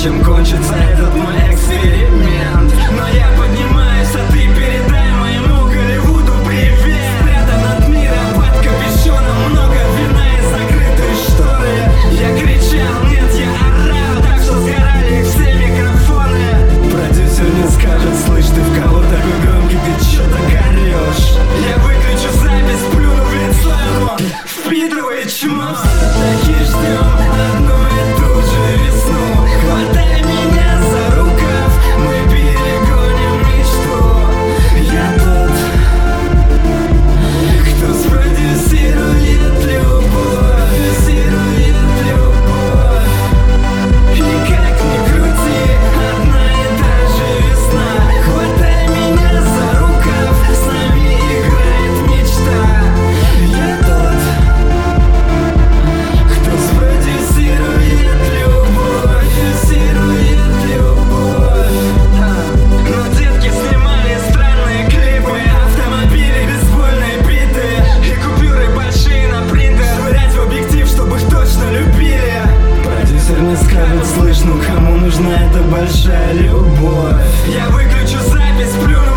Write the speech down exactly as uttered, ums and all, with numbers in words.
чем кончится этот мой эксперимент. Но я поднимаюсь, а ты передай моему Голливуду привет. Спрятан от мира под капюшоном, много вина и закрытые шторы. Я кричал, нет, я орал, так что сгорали все микрофоны. Продюсер не скажет, слышь, ты в кого такой громкий, ты чё так орёшь? Я выключу запись, плюну в лицо, но впитывает чмо. Такие ждём одну и ту же весну. Хватай меня за рукав, мы перегоним мечту. Я тот, кто спродюсирует любовь, продюсирует любовь. И как ни крути, одна и та же весна. Хватай меня за рукав, с нами играет мечта. Я тот, кто спродюсирует любовь, продюсирует любовь. Но детки снимали странные клипы, автомобили, бейсбольные биты и купюры большие на принтер. Швырять в объектив, чтобы их точно любили. Продюсер не скажет, слышь, ну кому нужна эта большая любовь? Я выключу запись, плюну